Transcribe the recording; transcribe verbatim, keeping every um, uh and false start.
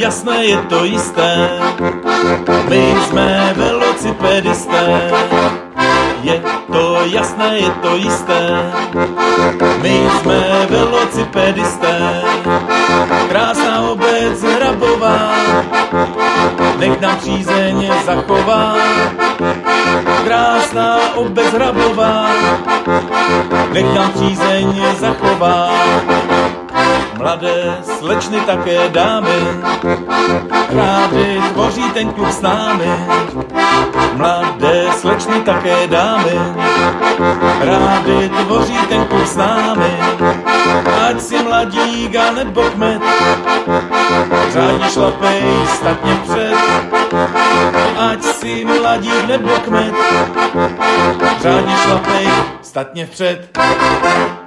jasné, je to jisté, my jsme velocipedisté. Je to jasné, je to jisté, my jsme velocipedisté. Krásná obec Hrabová, nech nám přízeň zachová. Krásná obec Hrabová, nech nám přízeň zachová. Mladé slečny, také dámy, rády tvoří ten klub s námi. Mladé slečny, také dámy, rády tvoří ten klub s námi. Ať si mladík a nebo kmet, řádně šlapej statně vpřed. Ať si mladík nebo kmet, řádně šlapej statně vpřed.